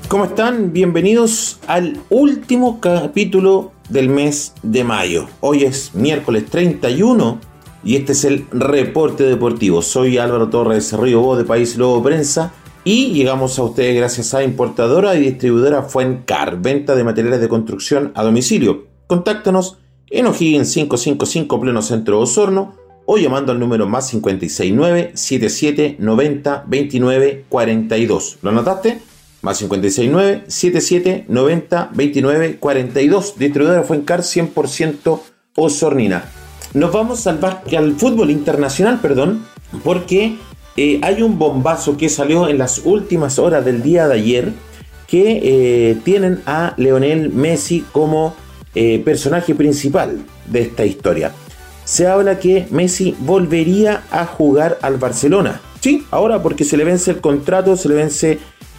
¿Cómo están? Bienvenidos al último capítulo del mes de mayo. Hoy es miércoles 31 y este es el reporte deportivo. Soy Álvaro Torres Río, voz de País Lobo Prensa, y llegamos a ustedes gracias a importadora y distribuidora Fuencar, venta de materiales de construcción a domicilio. Contáctanos en O'Higgins 555 pleno centro de Osorno o llamando al número más 569 77 90 29 42. ¿Lo anotaste? Más 569 77 90 29 42. Distribuidora Fuencar 100% osornina. Nos vamos al fútbol internacional, porque hay un bombazo que salió en las últimas horas del día de ayer que tienen a Lionel Messi como personaje principal de esta historia. Se habla que Messi volvería a jugar al Barcelona. Sí, ahora porque se le vence el contrato, se le vence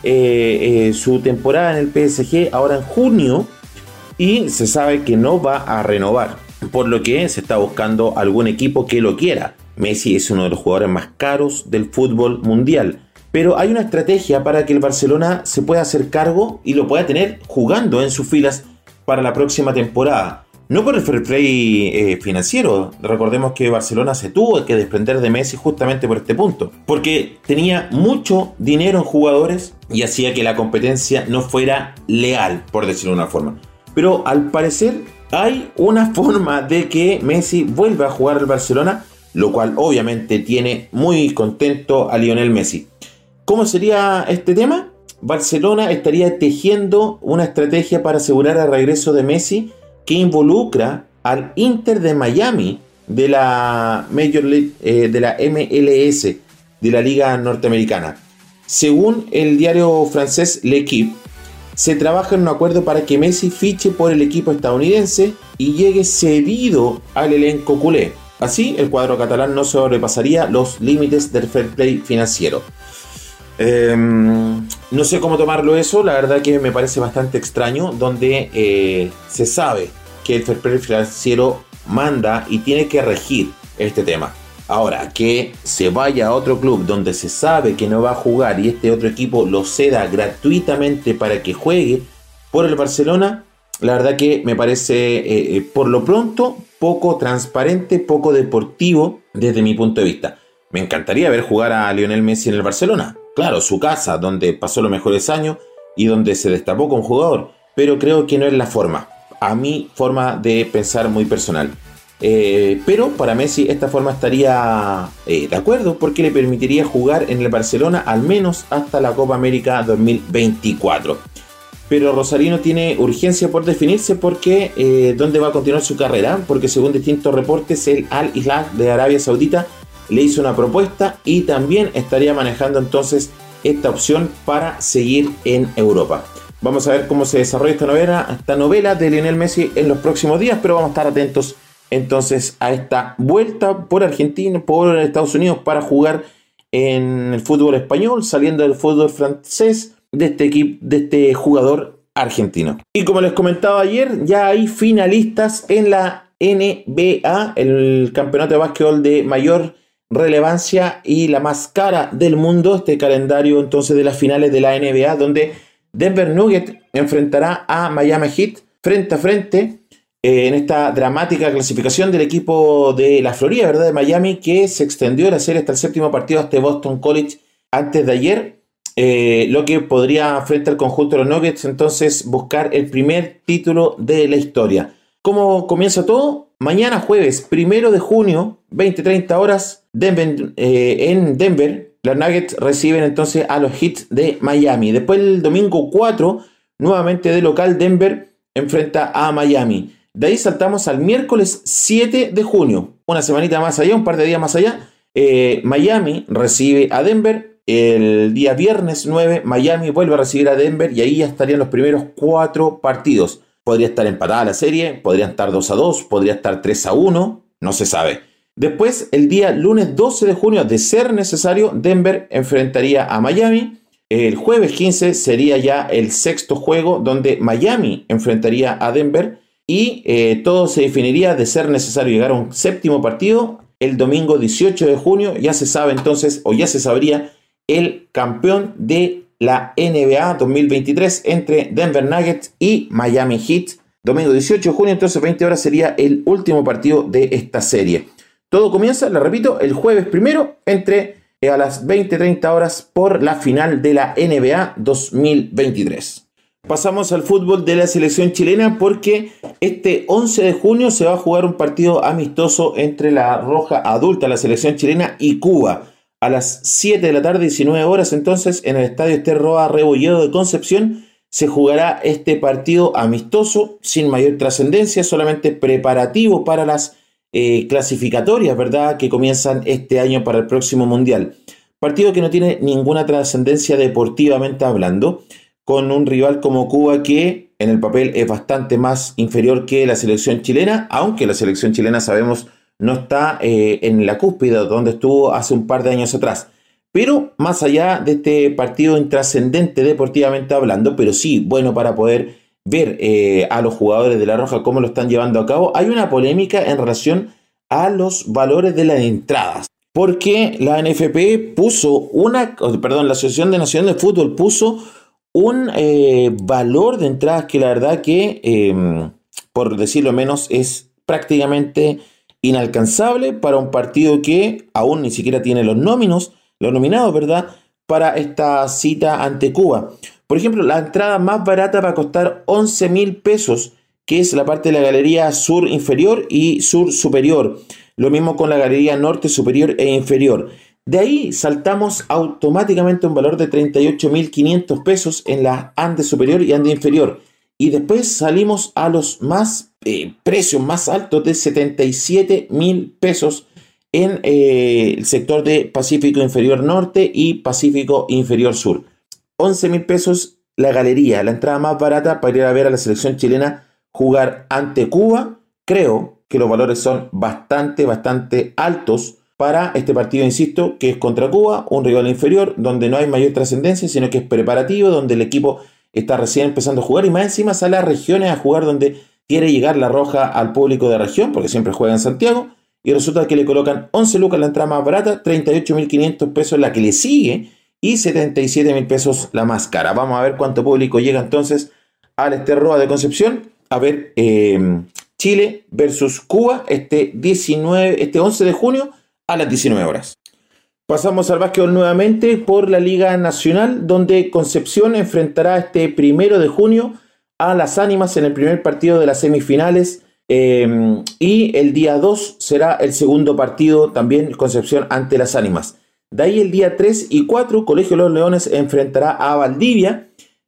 su temporada en el PSG ahora en junio y se sabe que no va a renovar, por lo que se está buscando algún equipo que lo quiera. Messi es uno de los jugadores más caros del fútbol mundial, pero hay una estrategia para que el Barcelona se pueda hacer cargo y lo pueda tener jugando en sus filas para la próxima temporada. No por el fair play financiero. Recordemos que Barcelona se tuvo que desprender de Messi justamente por este punto, porque tenía mucho dinero en jugadores y hacía que la competencia no fuera leal, por decirlo de una forma. Pero al parecer hay una forma de que Messi vuelva a jugar al Barcelona, lo cual obviamente tiene muy contento a Lionel Messi. ¿Cómo sería este tema? Barcelona estaría tejiendo una estrategia para asegurar el regreso de Messi, que involucra al Inter de Miami de la Major League, de la MLS, de la Liga Norteamericana. Según el diario francés L'Équipe, se trabaja en un acuerdo para que Messi fiche por el equipo estadounidense y llegue cedido al elenco culé. Así, el cuadro catalán no sobrepasaría los límites del fair play financiero. No sé cómo tomarlo eso, la verdad que me parece bastante extraño, donde se sabe que el fair play financiero manda y tiene que regir este tema. Ahora, que se vaya a otro club donde se sabe que no va a jugar y este otro equipo lo ceda gratuitamente para que juegue por el Barcelona, la verdad que me parece por lo pronto poco transparente, poco deportivo desde mi punto de vista. Me encantaría ver jugar a Lionel Messi en el Barcelona. Claro, su casa, donde pasó los mejores años y donde se destapó como jugador, pero creo que no es la forma. A mi forma de pensar muy personal. Pero para Messi esta forma estaría de acuerdo, porque le permitiría jugar en el Barcelona al menos hasta la Copa América 2024. Pero Rosarino tiene urgencia por definirse porque dónde va a continuar su carrera, porque según distintos reportes el Al Hilal de Arabia Saudita le hizo una propuesta y también estaría manejando entonces esta opción para seguir en Europa. Vamos a ver cómo se desarrolla esta novela de Lionel Messi en los próximos días, pero vamos a estar atentos entonces a esta vuelta por Argentina, por Estados Unidos, para jugar en el fútbol español, saliendo del fútbol francés de este equipo, de este jugador argentino. Y como les comentaba ayer, ya hay finalistas en la NBA, el campeonato de básquetbol de mayor relevancia y la más cara del mundo, este calendario entonces de las finales de la NBA, donde Denver Nuggets enfrentará a Miami Heat frente a frente en esta dramática clasificación del equipo de la Florida, ¿verdad? De Miami, que se extendió la serie hasta el séptimo partido, hasta Boston College antes de ayer, lo que podría frente al conjunto de los Nuggets entonces buscar el primer título de la historia. ¿Cómo comienza todo? Mañana jueves 1 de junio, 20:30 horas, en Denver, los Nuggets reciben entonces a los Heat de Miami. Después el domingo 4, nuevamente de local, Denver enfrenta a Miami. De ahí saltamos al miércoles 7 de junio, una semanita más allá, un par de días más allá. Miami recibe a Denver. El día viernes 9, Miami vuelve a recibir a Denver y ahí ya estarían los primeros 4 partidos. Podría estar empatada la serie, podría estar 2-2, podría estar 3-1, no se sabe. Después, el día lunes 12 de junio, de ser necesario, Denver enfrentaría a Miami. El jueves 15 sería ya el sexto juego donde Miami enfrentaría a Denver y todo se definiría, de ser necesario llegar a un séptimo partido. El domingo 18 de junio ya se sabe entonces, o ya se sabría, el campeón de la NBA 2023 entre Denver Nuggets y Miami Heat. Domingo 18 de junio, entonces 20 horas sería el último partido de esta serie. Todo comienza, lo repito, el jueves primero a las 20:30 horas por la final de la NBA 2023. Pasamos al fútbol de la selección chilena porque este 11 de junio se va a jugar un partido amistoso entre la Roja Adulta, la selección chilena, y Cuba. A las 7 de la tarde, 19 horas, entonces, en el estadio Ester Roa Rebolledo de Concepción, se jugará este partido amistoso sin mayor trascendencia, solamente preparativo para las clasificatorias, ¿verdad?, que comienzan este año para el próximo Mundial. Partido que no tiene ninguna trascendencia deportivamente hablando, con un rival como Cuba que en el papel es bastante más inferior que la selección chilena, aunque la selección chilena sabemos no está en la cúspide donde estuvo hace un par de años atrás. Pero más allá de este partido intrascendente deportivamente hablando, pero sí bueno para poder ver a los jugadores de La Roja cómo lo están llevando a cabo, hay una polémica en relación a los valores de las entradas. Porque la NFP la Asociación de Naciones de Fútbol puso un valor de entradas que la verdad que, por decirlo menos, es prácticamente inalcanzable para un partido que aún ni siquiera tiene los nominados, ¿verdad?, para esta cita ante Cuba. Por ejemplo, la entrada más barata va a costar 11.000 pesos, que es la parte de la galería sur inferior y sur superior. Lo mismo con la galería norte superior e inferior. De ahí saltamos automáticamente a un valor de 38.500 pesos en la ande superior y ande inferior. Y después salimos a los precios más altos de 77.000 pesos en el sector de Pacífico Inferior Norte y Pacífico Inferior Sur. 11.000 pesos la galería, la entrada más barata para ir a ver a la selección chilena jugar ante Cuba. Creo que los valores son bastante altos para este partido, insisto, que es contra Cuba, un rival inferior, donde no hay mayor trascendencia, sino que es preparativo, donde el equipo está recién empezando a jugar y más encima sale a regiones a jugar donde quiere llegar La Roja al público de región, porque siempre juega en Santiago, y resulta que le colocan 11 lucas la entrada más barata, 38.500 pesos la que le sigue y 77.000 pesos la más cara. Vamos a ver cuánto público llega entonces al Ester Roa de Concepción a ver Chile versus Cuba este 11 de junio a las 19 horas. Pasamos al básquetbol nuevamente por la Liga Nacional, donde Concepción enfrentará este 1 de junio a Las Ánimas en el primer partido de las semifinales. Y el día 2 será el segundo partido también Concepción ante Las Ánimas. De ahí el día 3 y 4 Colegio de los Leones enfrentará a Valdivia,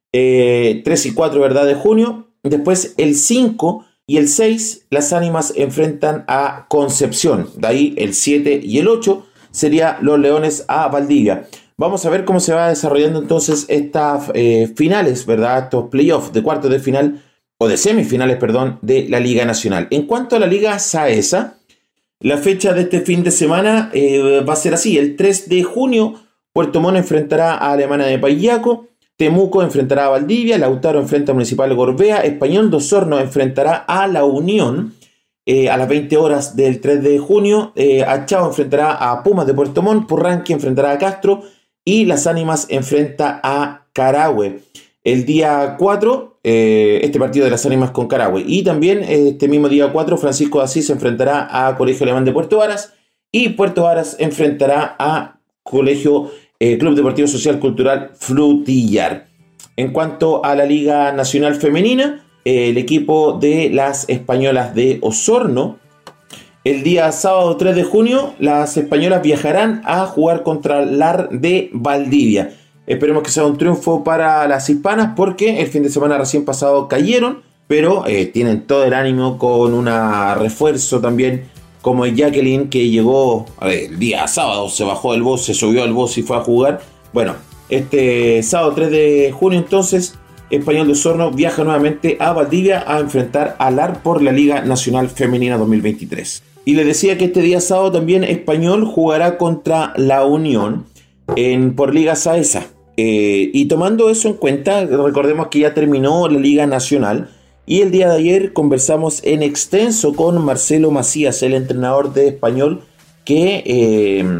3 y 4 ¿verdad? De junio. Después el 5 y el 6 Las Ánimas enfrentan a Concepción. De ahí el 7 y el 8 sería Los Leones a Valdivia. Vamos a ver cómo se va desarrollando entonces estas finales, ¿verdad? Estos playoffs de cuartos de final o de semifinales, perdón, de la Liga Nacional. En cuanto a la Liga Saesa, la fecha de este fin de semana va a ser así. El 3 de junio, Puerto Montt enfrentará a Alemania de Payaco, Temuco enfrentará a Valdivia, Lautaro enfrenta a Municipal Gorbea, Español de Osorno enfrentará a La Unión a las 20 horas del 3 de junio, Achao enfrentará a Pumas de Puerto Montt, Purranqui enfrentará a Castro y Las Ánimas enfrenta a Carahue. El día 4, este partido de Las Ánimas con Carahue. Y también este mismo día 4, Francisco de Asís se enfrentará a Colegio Alemán de Puerto Varas. Y Puerto Varas enfrentará a Colegio Club Deportivo Social Cultural Frutillar. En cuanto a la Liga Nacional Femenina, el equipo de las Españolas de Osorno, el día sábado 3 de junio, las españolas viajarán a jugar contra LAR de Valdivia. Esperemos que sea un triunfo para las hispanas porque el fin de semana recién pasado cayeron, pero tienen todo el ánimo con un refuerzo también como Jacqueline, que llegó el día sábado, se bajó del bus, se subió al bus y fue a jugar. Bueno, este sábado 3 de junio entonces, Español de Osorno viaja nuevamente a Valdivia a enfrentar a LAR por la Liga Nacional Femenina 2023. Y les decía que este día sábado también Español jugará contra La Unión por Liga Saesa. Y tomando eso en cuenta, recordemos que ya terminó la Liga Nacional y el día de ayer conversamos en extenso con Marcelo Macías, el entrenador de Español, que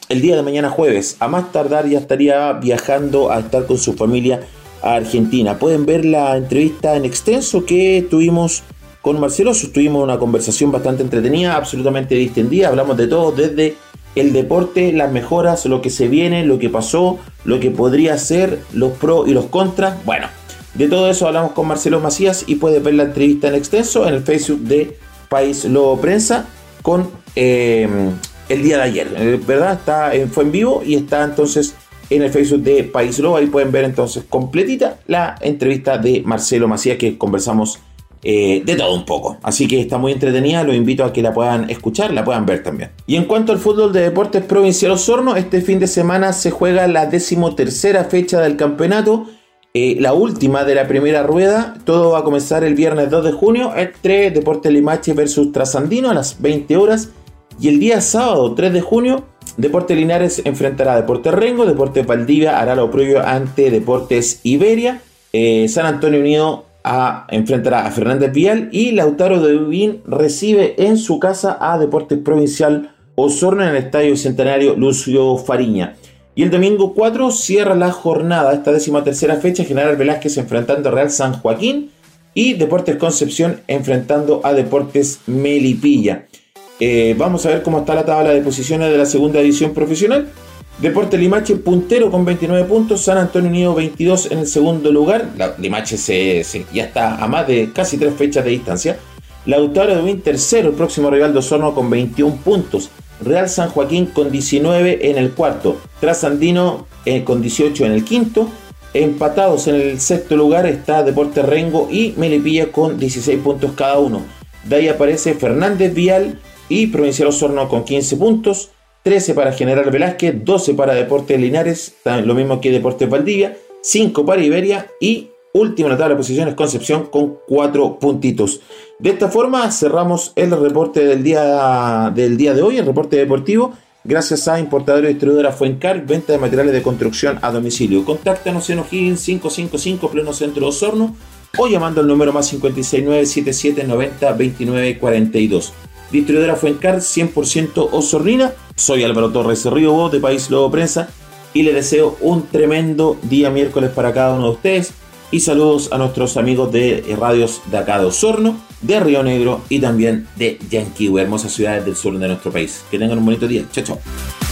el día de mañana jueves. A más tardar ya estaría viajando a estar con su familia a Argentina. Pueden ver la entrevista en extenso que tuvimos con Marcelo. Tuvimos una conversación bastante entretenida, absolutamente distendida. Hablamos de todo, desde el deporte, las mejoras, lo que se viene, lo que pasó, lo que podría ser, los pros y los contras. Bueno, de todo eso hablamos con Marcelo Macías y puedes ver la entrevista en extenso en el Facebook de País Lobo Prensa con el día de ayer, ¿verdad? Fue en vivo y está entonces en el Facebook de País Lobo. Ahí pueden ver entonces completita la entrevista de Marcelo Macías, que conversamos de todo un poco. Así que está muy entretenida, los invito a que la puedan escuchar, la puedan ver también. Y en cuanto al fútbol de Deportes Provincial Osorno, este fin de semana se juega la 13ª fecha del campeonato, la última de la primera rueda. Todo va a comenzar el viernes 2 de junio entre Deportes Limache versus Trasandino a las 20 horas. Y el día sábado 3 de junio, Deportes Linares enfrentará a Deportes Rengo, Deportes Valdivia hará lo propio ante Deportes Iberia, San Antonio Unido enfrentará a Fernández Vial y Lautaro de Ubín recibe en su casa a Deportes Provincial Osorno en el Estadio Centenario Lucio Fariña. Y el domingo 4 cierra la jornada, esta 13ª fecha, General Velázquez enfrentando a Real San Joaquín y Deportes Concepción enfrentando a Deportes Melipilla. Vamos a ver cómo está la tabla de posiciones de la segunda división profesional. Deportes Limache puntero con 29 puntos, San Antonio Unido 22 en el segundo lugar. Limache ya está a más de casi 3 fechas de distancia. Lautaro de Ubín tercero, el próximo rival de Osorno con 21 puntos. Real San Joaquín con 19 en el cuarto. Trasandino con 18 en el quinto. Empatados en el sexto lugar está Deportes Rengo y Melipilla con 16 puntos cada uno. De ahí aparece Fernández Vial y Provincial Osorno con 15 puntos. 13 para General Velázquez, 12 para Deportes Linares, lo mismo que Deportes Valdivia, 5 para Iberia y último en la tabla de posiciones Concepción con 4 puntitos. De esta forma cerramos el reporte del día de hoy, el reporte deportivo, gracias a Importadora y Distribuidora Fuencar, venta de materiales de construcción a domicilio. Contáctanos en O'Higgins 555, pleno centro de Osorno, o llamando al número más 569 7790 2942. Distribuidora Fuencar 100% osornina. Soy Álvaro Torres Río de País Lobo Prensa y les deseo un tremendo día miércoles para cada uno de ustedes y saludos a nuestros amigos de radios de acá de Osorno, de Río Negro y también de Yanquihue, hermosas ciudades del sur de nuestro país. Que tengan un bonito día. Chao, chao.